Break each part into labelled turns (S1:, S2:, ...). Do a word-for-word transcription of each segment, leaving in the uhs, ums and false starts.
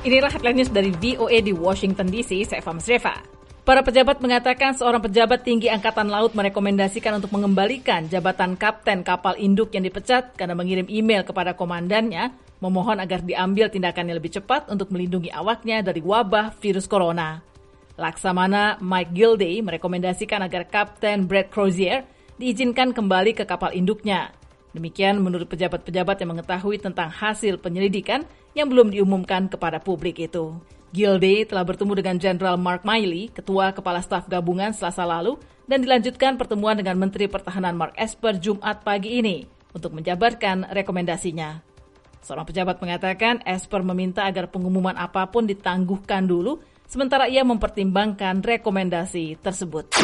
S1: Inilah headline news dari V O A di Washington D C, saya Fahmi Sreva. Para pejabat mengatakan seorang pejabat tinggi Angkatan Laut merekomendasikan untuk mengembalikan jabatan kapten kapal induk yang dipecat karena mengirim email kepada komandannya, memohon agar diambil tindakan yang lebih cepat untuk melindungi awaknya dari wabah virus corona. Laksamana Mike Gilday merekomendasikan agar Kapten Brett Crozier diizinkan kembali ke kapal induknya. Demikian menurut pejabat-pejabat yang mengetahui tentang hasil penyelidikan yang belum diumumkan kepada publik itu. Gilday telah bertemu dengan Jenderal Mark Milley, Ketua Kepala Staf Gabungan Selasa lalu, dan dilanjutkan pertemuan dengan Menteri Pertahanan Mark Esper Jumat pagi ini untuk menjabarkan rekomendasinya. Seorang pejabat mengatakan Esper meminta agar pengumuman apapun ditangguhkan dulu, sementara ia mempertimbangkan rekomendasi tersebut.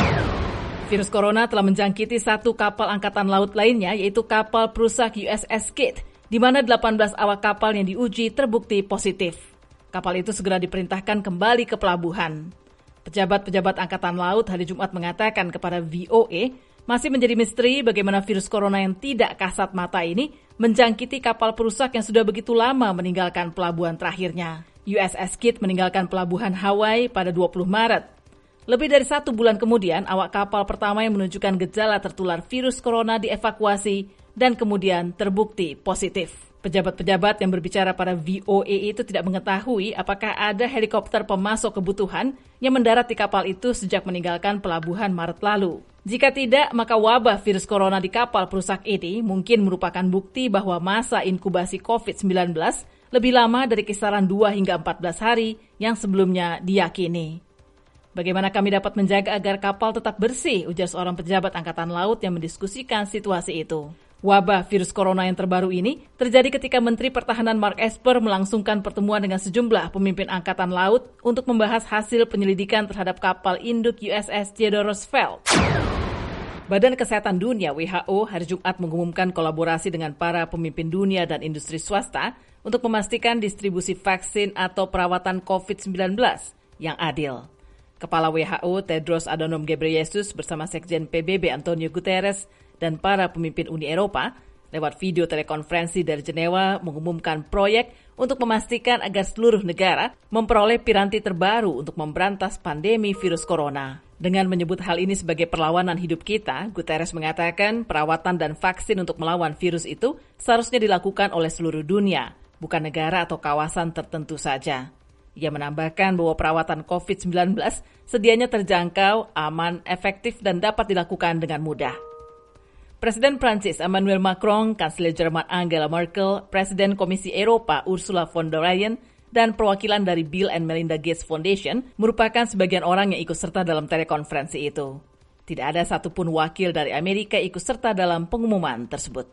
S1: Virus corona telah menjangkiti satu kapal angkatan laut lainnya, yaitu kapal perusak U S S Kidd, di mana delapan belas awak kapal yang diuji terbukti positif. Kapal itu segera diperintahkan kembali ke pelabuhan. Pejabat-pejabat Angkatan Laut hari Jumat mengatakan kepada V O A, masih menjadi misteri bagaimana virus corona yang tidak kasat mata ini menjangkiti kapal perusak yang sudah begitu lama meninggalkan pelabuhan terakhirnya. U S S Kidd meninggalkan pelabuhan Hawaii pada dua puluh Maret. Lebih dari satu bulan kemudian, awak kapal pertama yang menunjukkan gejala tertular virus corona dievakuasi dan kemudian terbukti positif. Pejabat-pejabat yang berbicara pada V O A itu tidak mengetahui apakah ada helikopter pemasok kebutuhan yang mendarat di kapal itu sejak meninggalkan pelabuhan Maret lalu. Jika tidak, maka wabah virus corona di kapal perusak ini mungkin merupakan bukti bahwa masa inkubasi covid sembilan belas lebih lama dari kisaran dua hingga empat belas hari yang sebelumnya diyakini. Bagaimana kami dapat menjaga agar kapal tetap bersih, ujar seorang pejabat Angkatan Laut yang mendiskusikan situasi itu. Wabah virus corona yang terbaru ini terjadi ketika Menteri Pertahanan Mark Esper melangsungkan pertemuan dengan sejumlah pemimpin Angkatan Laut untuk membahas hasil penyelidikan terhadap kapal induk U S S Theodore Roosevelt. Badan Kesehatan Dunia W H O hari Jumat mengumumkan kolaborasi dengan para pemimpin dunia dan industri swasta untuk memastikan distribusi vaksin atau perawatan covid sembilan belas yang adil. Kepala W H O Tedros Adhanom Ghebreyesus bersama Sekjen P B B Antonio Guterres dan para pemimpin Uni Eropa lewat video telekonferensi dari Jenewa mengumumkan proyek untuk memastikan agar seluruh negara memperoleh piranti terbaru untuk memberantas pandemi virus corona. Dengan menyebut hal ini sebagai perlawanan hidup kita, Guterres mengatakan perawatan dan vaksin untuk melawan virus itu seharusnya dilakukan oleh seluruh dunia, bukan negara atau kawasan tertentu saja. Ia menambahkan bahwa perawatan covid sembilan belas sedianya terjangkau, aman, efektif, dan dapat dilakukan dengan mudah. Presiden Prancis Emmanuel Macron, Kanselir Jerman Angela Merkel, Presiden Komisi Eropa Ursula von der Leyen, dan perwakilan dari Bill and Melinda Gates Foundation merupakan sebagian orang yang ikut serta dalam telekonferensi itu. Tidak ada satupun wakil dari Amerika ikut serta dalam pengumuman tersebut.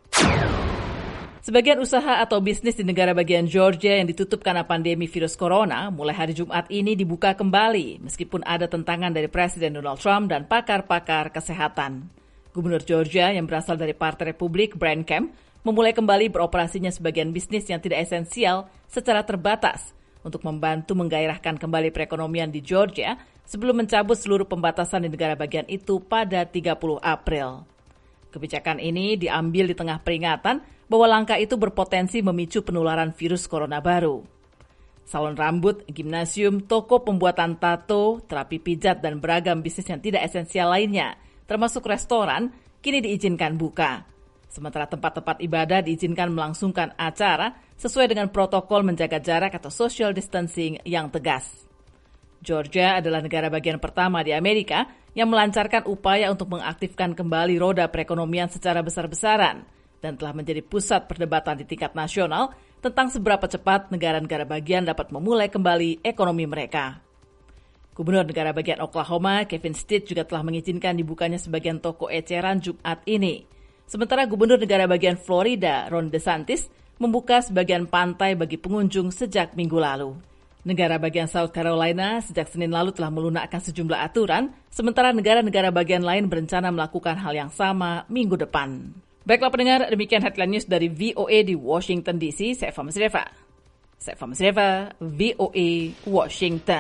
S1: Sebagian usaha atau bisnis di negara bagian Georgia yang ditutup karena pandemi virus corona mulai hari Jumat ini dibuka kembali meskipun ada tentangan dari Presiden Donald Trump dan pakar-pakar kesehatan. Gubernur Georgia yang berasal dari Partai Republik, Brian Kemp, memulai kembali beroperasinya sebagian bisnis yang tidak esensial secara terbatas untuk membantu menggairahkan kembali perekonomian di Georgia sebelum mencabut seluruh pembatasan di negara bagian itu pada tiga puluh April. Kebijakan ini diambil di tengah peringatan bahwa langkah itu berpotensi memicu penularan virus corona baru. Salon rambut, gimnasium, toko pembuatan tato, terapi pijat, dan beragam bisnis yang tidak esensial lainnya, termasuk restoran, kini diizinkan buka. Sementara tempat-tempat ibadah diizinkan melangsungkan acara sesuai dengan protokol menjaga jarak atau social distancing yang tegas. Georgia adalah negara bagian pertama di Amerika yang melancarkan upaya untuk mengaktifkan kembali roda perekonomian secara besar-besaran dan telah menjadi pusat perdebatan di tingkat nasional tentang seberapa cepat negara-negara bagian dapat memulai kembali ekonomi mereka. Gubernur negara bagian Oklahoma, Kevin Stitt, juga telah mengizinkan dibukanya sebagian toko eceran Jumat ini. Sementara Gubernur negara bagian Florida, Ron DeSantis, membuka sebagian pantai bagi pengunjung sejak minggu lalu. Negara bagian South Carolina sejak Senin lalu telah melunakkan sejumlah aturan, sementara negara-negara bagian lain berencana melakukan hal yang sama minggu depan. Baiklah pendengar, demikian headline news dari V O A di Washington D C. Saya Fahmi Sreva. Saya Fahmi Sreva, V O A, Washington.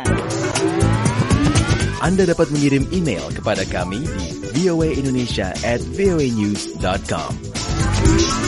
S2: Anda dapat mengirim email kepada kami di voaindonesia at voanews dot com.